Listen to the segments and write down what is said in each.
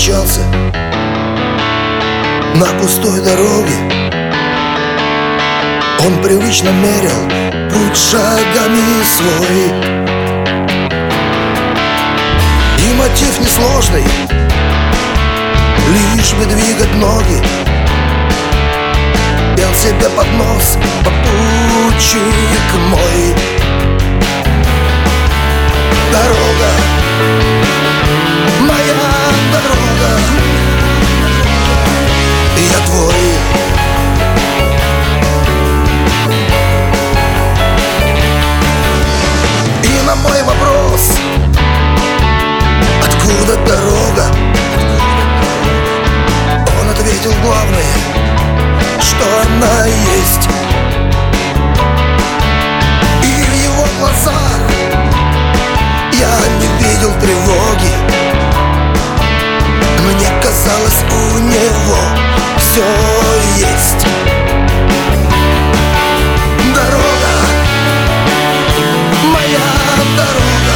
встречался на пустой дороге. Он привычно мерил путь шагами свой, и мотив несложный, лишь бы двигать ноги. Пел себе под нос попутчик мой. Дорога, моя дорога, я твой. И на мой вопрос, откуда дорога, он ответил главное, что она есть. И в его глазах я не видел тревоги. Мне казалось, у него все есть. Дорога, моя дорога,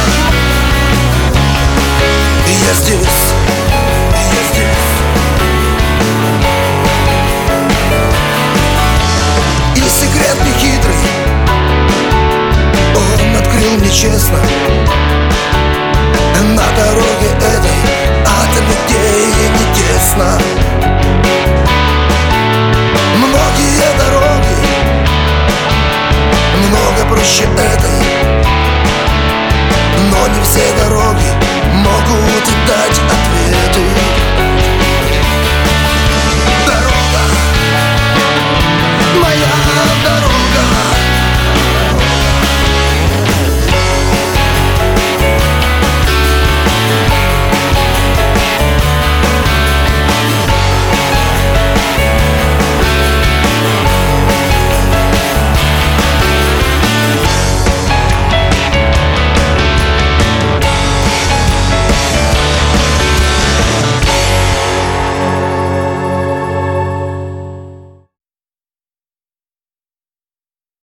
я здесь, я здесь. И секрет нехитрый он открыл мне честно.